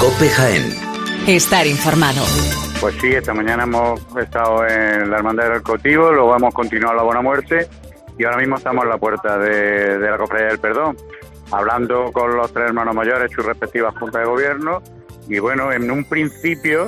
COPE Jaén. Estar informado. Pues sí, esta mañana hemos estado en la Hermandad del Cautivo, luego hemos continuado la Buena Muerte y ahora mismo estamos en la puerta de la Cofradía del Perdón, hablando con los tres hermanos mayores, sus respectivas juntas de gobierno. Y bueno, en un principio,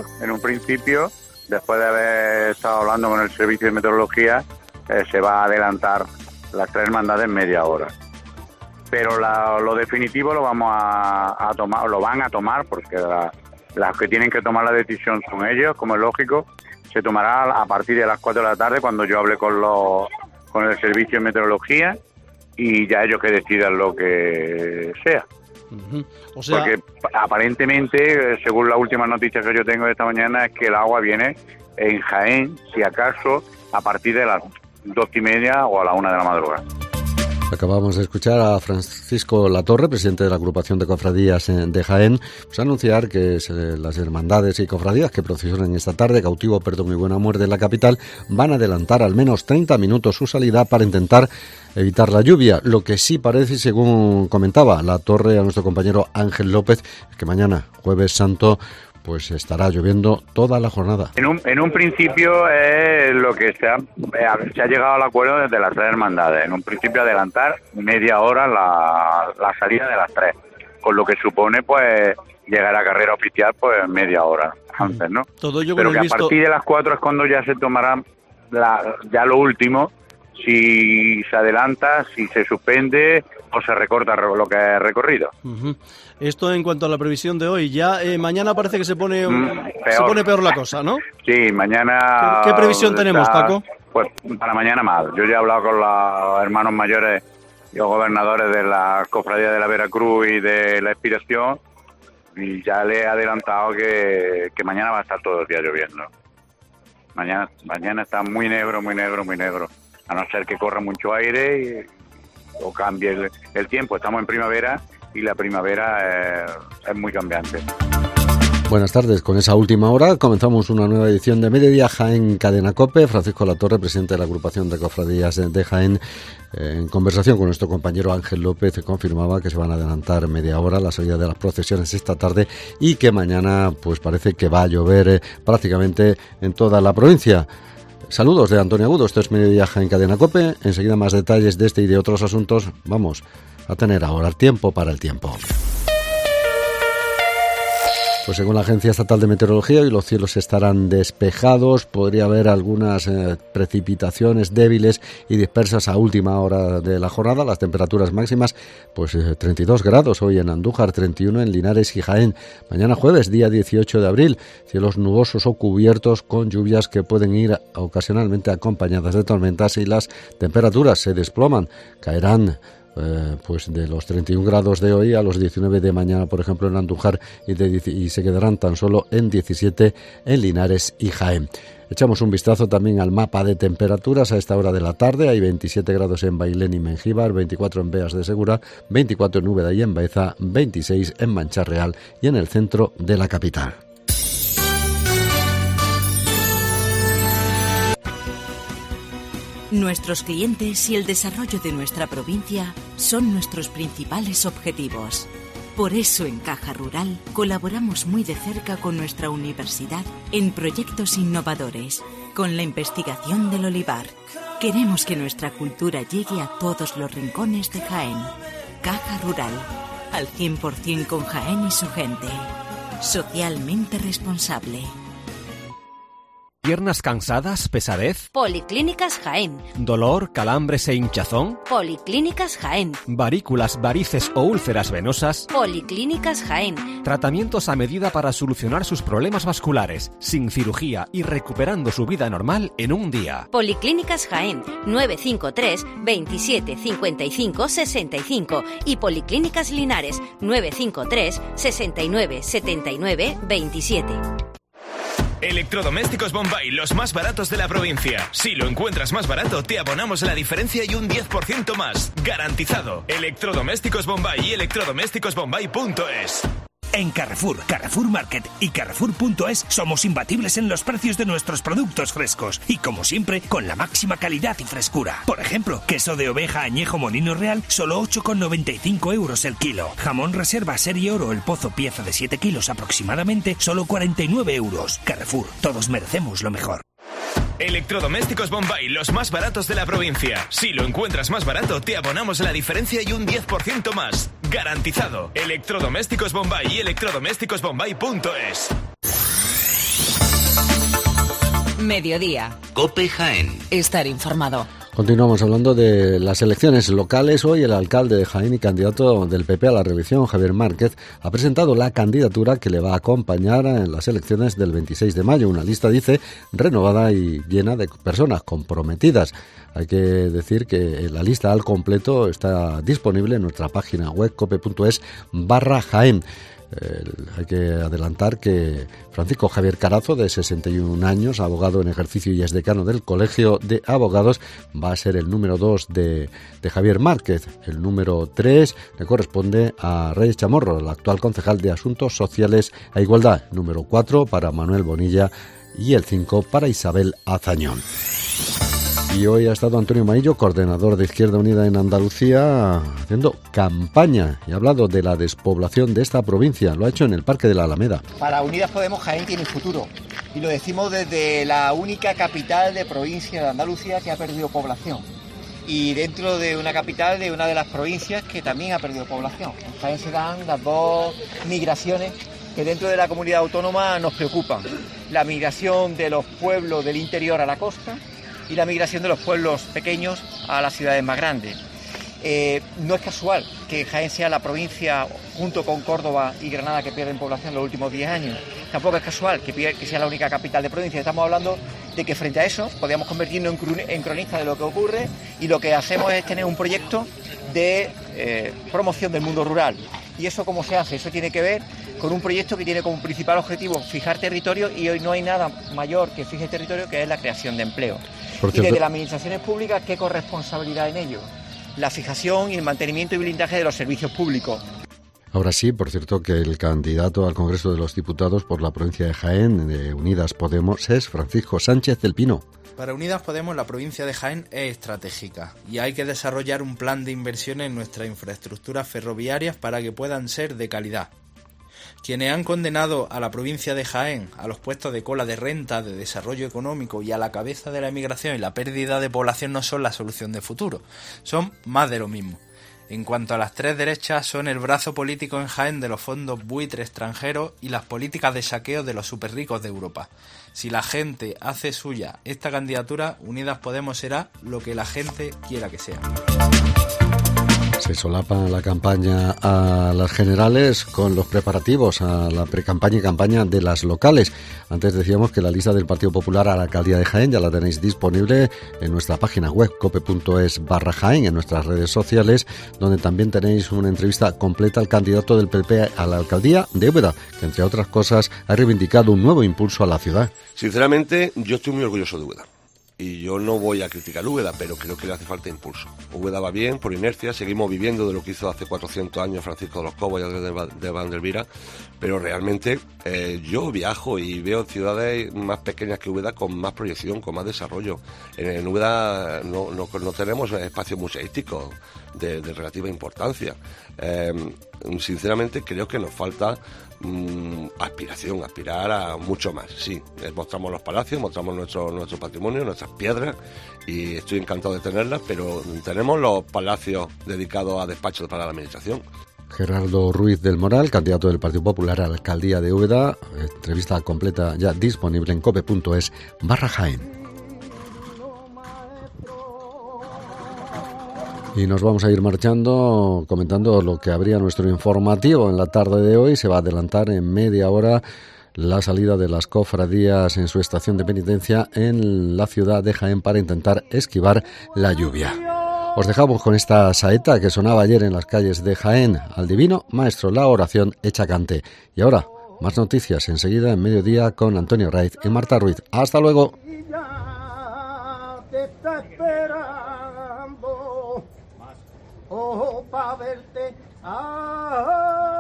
después de haber estado hablando con el Servicio de Meteorología, se va a adelantar las tres hermandades media hora. Pero lo definitivo lo vamos a tomar, lo van a tomar, porque las que tienen que tomar la decisión son ellos, como es lógico. Se tomará a partir de las 4 de la tarde, cuando yo hable con el Servicio de Meteorología, y ya ellos que decidan lo que sea. Uh-huh. O sea, porque aparentemente, según la última noticia que yo tengo de esta mañana, es que el agua viene en Jaén, si acaso, a partir de las 2:30 o a la 1 de la madrugada. Acabamos de escuchar a Francisco Latorre, presidente de la agrupación de cofradías de Jaén, pues anunciar que las hermandades y cofradías que procesionan esta tarde, Cautivo, Perdón y Buena Muerte en la capital, van a adelantar al menos 30 minutos su salida para intentar evitar la lluvia. Lo que sí parece, según comentaba Latorre a nuestro compañero Ángel López, es que mañana, Jueves Santo, pues estará lloviendo toda la jornada. En un principio es lo que se ha llegado al acuerdo desde las tres hermandades. En un principio adelantar media hora la salida de las tres, con lo que supone pues llegar a la carrera oficial pues media hora antes, ¿no? Todo ello pero que a partir de las 4 es cuando ya se tomará ya lo último, si se adelanta, si se suspende o se recorta lo que es recorrido. Uh-huh. Esto en cuanto a la previsión de hoy. Ya mañana parece que se pone peor la cosa, ¿no? Sí, mañana... ¿Qué previsión tenemos, Paco? Pues para mañana mal. Yo ya he hablado con los hermanos mayores y los gobernadores de la Cofradía de la Veracruz y de la Expiración, y ya le he adelantado que mañana va a estar todo el día lloviendo. Mañana está muy negro, a no ser que corra mucho aire o cambie el tiempo. Estamos en primavera y la primavera es muy cambiante. Buenas tardes. Con esa última hora comenzamos una nueva edición de Mediodía Jaén Cadena COPE. Francisco Latorre, presidente de la agrupación de cofradías de Jaén, en conversación con nuestro compañero Ángel López, confirmaba que se van a adelantar media hora la salida de las procesiones esta tarde y que mañana pues parece que va a llover prácticamente en toda la provincia. Saludos de Antonio Agudo, esto es Mediodía Jaén Cadena COPE. Enseguida más detalles de este y de otros asuntos. Vamos a tener ahora tiempo para el tiempo. Pues según la Agencia Estatal de Meteorología, hoy los cielos estarán despejados, podría haber algunas precipitaciones débiles y dispersas a última hora de la jornada. Las temperaturas máximas, pues 32 grados hoy en Andújar, 31 en Linares y Jaén. Mañana jueves, día 18 de abril, cielos nubosos o cubiertos con lluvias que pueden ir ocasionalmente acompañadas de tormentas y las temperaturas se desploman, caerán pues de los 31 grados de hoy a los 19 de mañana, por ejemplo, en Andújar, y se quedarán tan solo en 17 en Linares y Jaén. Echamos un vistazo también al mapa de temperaturas a esta hora de la tarde. Hay 27 grados en Bailén y Mengíbar, 24 en Beas de Segura, 24 en Úbeda y en Baeza, 26 en Mancha Real y en el centro de la capital. Nuestros clientes y el desarrollo de nuestra provincia son nuestros principales objetivos. Por eso en Caja Rural colaboramos muy de cerca con nuestra universidad en proyectos innovadores, con la investigación del olivar. Queremos que nuestra cultura llegue a todos los rincones de Jaén. Caja Rural, al 100% con Jaén y su gente. Socialmente responsable. ¿Piernas cansadas, pesadez? Policlínicas Jaén. ¿Dolor, calambres e hinchazón? Policlínicas Jaén. ¿Varículas, varices o úlceras venosas? Policlínicas Jaén. Tratamientos a medida para solucionar sus problemas vasculares, sin cirugía y recuperando su vida normal en un día. Policlínicas Jaén, 953 27 55 65 y Policlínicas Linares, 953 69 79 27. Electrodomésticos Bombay, los más baratos de la provincia. Si lo encuentras más barato, te abonamos la diferencia y un 10% más. Garantizado. Electrodomésticos Bombay y electrodomésticosbombay.es. En Carrefour, Carrefour Market y Carrefour.es somos imbatibles en los precios de nuestros productos frescos y, como siempre, con la máxima calidad y frescura. Por ejemplo, queso de oveja añejo Molino Real, solo 8,95 euros el kilo. Jamón reserva serie oro El Pozo, pieza de 7 kilos aproximadamente, solo 49 euros. Carrefour, todos merecemos lo mejor. Electrodomésticos Bombay, los más baratos de la provincia. Si lo encuentras más barato, te abonamos la diferencia y un 10% más. Garantizado. Electrodomésticos Bombay y electrodomésticosbombay.es. Mediodía. COPE Jaén. Estar informado. Continuamos hablando de las elecciones locales. Hoy el alcalde de Jaén y candidato del PP a la reelección, Javier Márquez, ha presentado la candidatura que le va a acompañar en las elecciones del 26 de mayo. Una lista, dice, renovada y llena de personas comprometidas. Hay que decir que la lista al completo está disponible en nuestra página web cope.es/Jaén. Hay que adelantar que Francisco Javier Carazo, de 61 años, abogado en ejercicio y es decano del Colegio de Abogados, va a ser el número 2 de Javier Márquez. El número 3 le corresponde a Reyes Chamorro, el actual concejal de Asuntos Sociales e Igualdad. El número 4 para Manuel Bonilla y el 5 para Isabel Azañón. Y hoy ha estado Antonio Maillo, coordinador de Izquierda Unida en Andalucía, haciendo campaña y ha hablado de la despoblación de esta provincia. Lo ha hecho en el Parque de la Alameda. Para Unidas Podemos, Jaén tiene futuro. Y lo decimos desde la única capital de provincia de Andalucía que ha perdido población. Y dentro de una capital de una de las provincias que también ha perdido población. En Jaén se dan las dos migraciones que dentro de la comunidad autónoma nos preocupan. La migración de los pueblos del interior a la costa y la migración de los pueblos pequeños a las ciudades más grandes. No es casual que Jaén sea la provincia, junto con Córdoba y Granada, que pierden población en los últimos 10 años. Tampoco es casual que sea la única capital de provincia. Estamos hablando de que frente a eso podríamos convertirnos en cronistas de lo que ocurre, y lo que hacemos es tener un proyecto de promoción del mundo rural. ¿Y eso cómo se hace? Eso tiene que ver con un proyecto que tiene como principal objetivo fijar territorio, y hoy no hay nada mayor que fije territorio, que es la creación de empleo. Y desde las administraciones públicas, ¿qué corresponsabilidad en ello? La fijación y el mantenimiento y blindaje de los servicios públicos. Ahora sí, por cierto, que el candidato al Congreso de los Diputados por la provincia de Jaén, de Unidas Podemos, es Francisco Sánchez del Pino. Para Unidas Podemos, la provincia de Jaén es estratégica y hay que desarrollar un plan de inversión en nuestras infraestructuras ferroviarias para que puedan ser de calidad. Quienes han condenado a la provincia de Jaén a los puestos de cola de renta, de desarrollo económico y a la cabeza de la emigración y la pérdida de población no son la solución de futuro, son más de lo mismo. En cuanto a las tres derechas, son el brazo político en Jaén de los fondos buitre extranjeros y las políticas de saqueo de los superricos de Europa. Si la gente hace suya esta candidatura, Unidas Podemos será lo que la gente quiera que sea. Se solapa la campaña a las generales con los preparativos a la precampaña y campaña de las locales. Antes decíamos que la lista del Partido Popular a la alcaldía de Jaén ya la tenéis disponible en nuestra página web cope.es/Jaén, en nuestras redes sociales, donde también tenéis una entrevista completa al candidato del PP a la alcaldía de Úbeda, que entre otras cosas ha reivindicado un nuevo impulso a la ciudad. Sinceramente, yo estoy muy orgulloso de Úbeda. Y yo no voy a criticar Úbeda, pero creo que le hace falta impulso. Úbeda va bien, por inercia, seguimos viviendo de lo que hizo hace 400 años Francisco de los Cobos y de Vandelvira, pero realmente yo viajo y veo ciudades más pequeñas que Úbeda con más proyección, con más desarrollo. En Úbeda no tenemos espacios museísticos de relativa importancia. Sinceramente creo que nos falta aspirar a mucho más. Sí, mostramos los palacios, mostramos nuestro patrimonio, nuestras piedras, y estoy encantado de tenerlas, pero tenemos los palacios dedicados a despachos para la administración. Gerardo Ruiz del Moral, candidato del Partido Popular a la alcaldía de Úbeda, entrevista completa ya disponible en cope.es/Jaén. Y nos vamos a ir marchando comentando lo que habría nuestro informativo en la tarde de hoy. Se va a adelantar en media hora la salida de las cofradías en su estación de penitencia en la ciudad de Jaén para intentar esquivar la lluvia. Os dejamos con esta saeta que sonaba ayer en las calles de Jaén. Al divino maestro, la oración hecha cante. Y ahora, más noticias enseguida en mediodía con Antonio Raiz y Marta Ruiz. ¡Hasta luego! Oh, pa' verte.